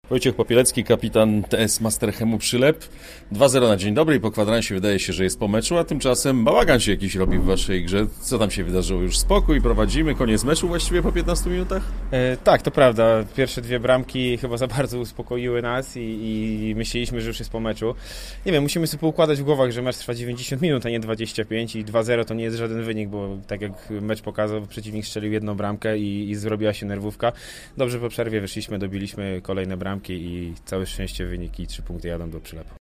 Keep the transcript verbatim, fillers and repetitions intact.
Wojciech Popielecki, kapitan T S Masterchemu Przylep. dwa zero na dzień dobry i po kwadransie wydaje się, że jest po meczu, a tymczasem bałagan się jakiś robi w waszej grze. Co tam się wydarzyło? Już spokój, prowadzimy, koniec meczu właściwie po piętnastu minutach? E, tak, to prawda. Pierwsze dwie bramki chyba za bardzo uspokoiły nas i, i myśleliśmy, że już jest po meczu. Nie wiem, musimy sobie poukładać w głowach, że mecz trwa dziewięćdziesiąt minut, a nie dwadzieścia pięć i dwa zero to nie jest żaden wynik, bo tak jak mecz pokazał, przeciwnik strzelił jedną bramkę i, i zrobiła się nerwówka. Dobrze po przerwie wyszliśmy, dobiliśmy kolejne bramki i całe szczęście wyniki, trzy punkty jadą do Przylepu.